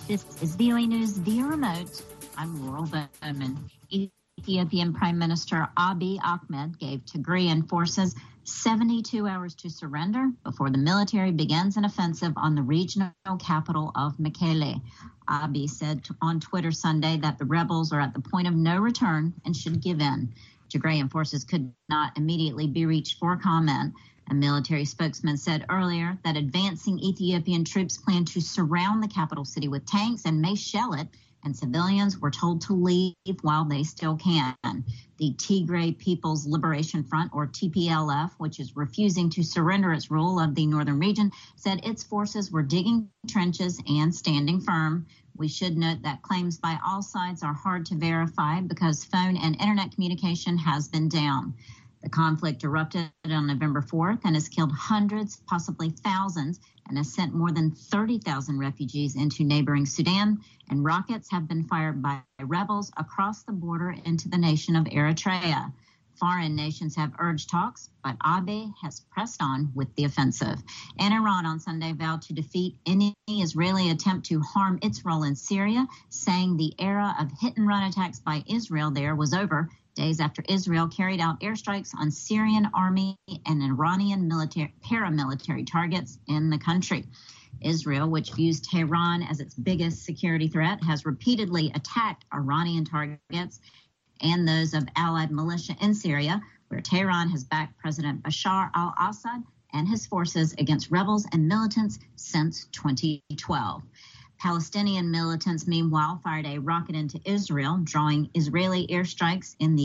This is VOA News via remote. I'm Laurel Bowman. Ethiopian Prime Minister Abiy Ahmed gave Tigrayan forces 72 hours to surrender before the military begins an offensive on the regional capital of Mekelle. Abiy said on Twitter Sunday that the rebels are at the point of no return and should give in. Tigrayan forces could not immediately be reached for comment. A military spokesman said earlier that advancing Ethiopian troops plan to surround the capital city with tanks and may shell it, and civilians were told to leave while they still can. The Tigray People's Liberation Front, or TPLF, which is refusing to surrender its rule of the northern region, said its forces were digging trenches and standing firm. We should note that claims by all sides are hard to verify because phone and internet communication has been down. The conflict erupted on November 4th and has killed hundreds, possibly thousands, and has sent more than 30,000 refugees into neighboring Sudan, and rockets have been fired by rebels across the border into the nation of Eritrea. Foreign nations have urged talks, but Abiy has pressed on with the offensive. And Iran on Sunday vowed to defeat any Israeli attempt to harm its role in Syria, saying the era of hit-and-run attacks by Israel there was over, days after Israel carried out airstrikes on Syrian army and Iranian paramilitary targets in the country. Israel, which views Tehran as its biggest security threat, has repeatedly attacked Iranian targets and those of allied militia in Syria, where Tehran has backed President Bashar al-Assad and his forces against rebels and militants since 2012. Palestinian militants, meanwhile, fired a rocket into Israel, drawing Israeli airstrikes in the